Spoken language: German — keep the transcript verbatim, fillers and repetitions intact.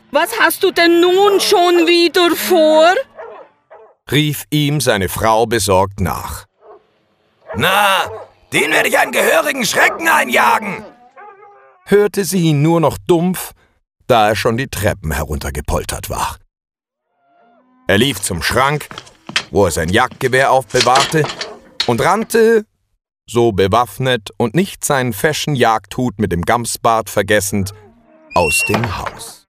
Was hast du denn nun schon wieder vor? Rief ihm seine Frau besorgt nach. Na, den werde ich einen gehörigen Schrecken einjagen, hörte sie ihn nur noch dumpf, da er schon die Treppen heruntergepoltert war. Er lief zum Schrank, wo er sein Jagdgewehr aufbewahrte, und rannte, so bewaffnet und nicht seinen feschen Jagdhut mit dem Gamsbart vergessend, aus dem Haus.